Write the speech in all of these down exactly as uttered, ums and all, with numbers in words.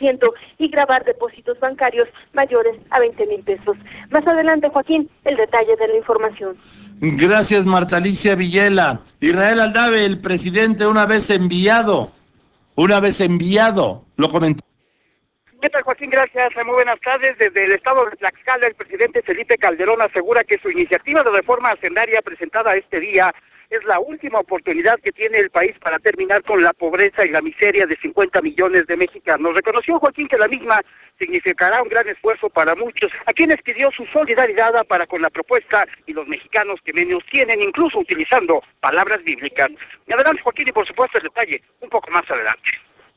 ciento y grabar depósitos bancarios mayores a veinte mil pesos. Más adelante, Joaquín, el detalle de la información. Gracias, Marta Alicia Villela. Israel Aldave, el presidente, una vez enviado, una vez enviado, lo comentó. ¿Qué tal, Joaquín? Gracias, muy buenas tardes. Desde el estado de Tlaxcala, el presidente Felipe Calderón asegura que su iniciativa de reforma hacendaria presentada este día es la última oportunidad que tiene el país para terminar con la pobreza y la miseria de cincuenta millones de mexicanos. Reconoció, Joaquín, que la misma significará un gran esfuerzo para muchos, a quienes pidió su solidaridad para con la propuesta y los mexicanos que menos tienen, incluso utilizando palabras bíblicas. Y adelante, Joaquín, y por supuesto el detalle un poco más adelante.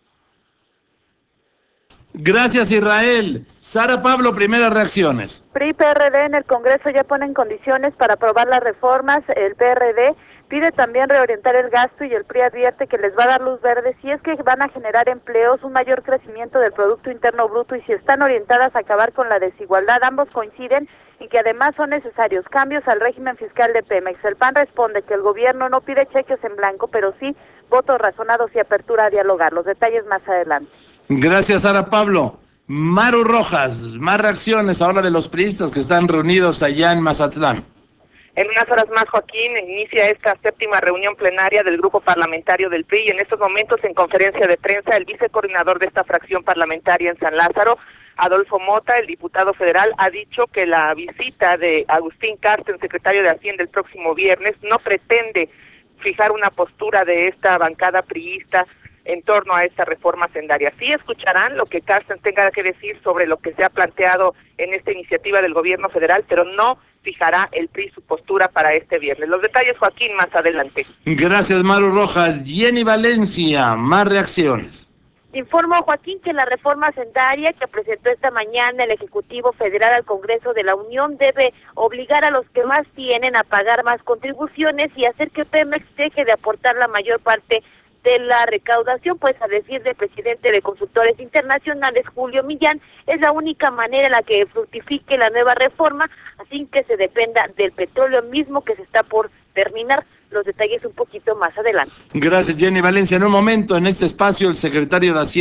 Gracias, Israel. Sara Pablo, primeras reacciones. P R I y P R D en el Congreso ya ponen condiciones para aprobar las reformas. El P R D pide también reorientar el gasto y el P R I advierte que les va a dar luz verde si es que van a generar empleos, un mayor crecimiento del Producto Interno Bruto y si están orientadas a acabar con la desigualdad. Ambos coinciden en que además son necesarios cambios al régimen fiscal de Pemex. El P A N responde que el gobierno no pide cheques en blanco, pero sí votos razonados y apertura a dialogar. Los detalles más adelante. Gracias, Sara Pablo. Maru Rojas, más reacciones ahora de los priistas que están reunidos allá en Mazatlán. En unas horas más, Joaquín, inicia esta séptima reunión plenaria del grupo parlamentario del P R I y en estos momentos, en conferencia de prensa, el vicecoordinador de esta fracción parlamentaria en San Lázaro, Adolfo Mota, el diputado federal, ha dicho que la visita de Agustín Carsten, secretario de Hacienda, el próximo viernes, no pretende fijar una postura de esta bancada priista en torno a esta reforma hacendaria. Sí escucharán lo que Carsten tenga que decir sobre lo que se ha planteado en esta iniciativa del gobierno federal, pero no fijará el P R I su postura para este viernes. Los detalles, Joaquín, más adelante. Gracias, Maru Rojas. Jenny Valencia, más reacciones. Informó, Joaquín, que la reforma hacendaria que presentó esta mañana el Ejecutivo Federal al Congreso de la Unión debe obligar a los que más tienen a pagar más contribuciones y hacer que Pemex deje de aportar la mayor parte de la recaudación, pues a decir del presidente de Consultores Internacionales, Julio Millán, es la única manera en la que fructifique la nueva reforma, así que se dependa del petróleo mismo que se está por terminar. Los detalles un poquito más adelante. Gracias, Jenny Valencia. En un momento, en este espacio, el secretario de Hacienda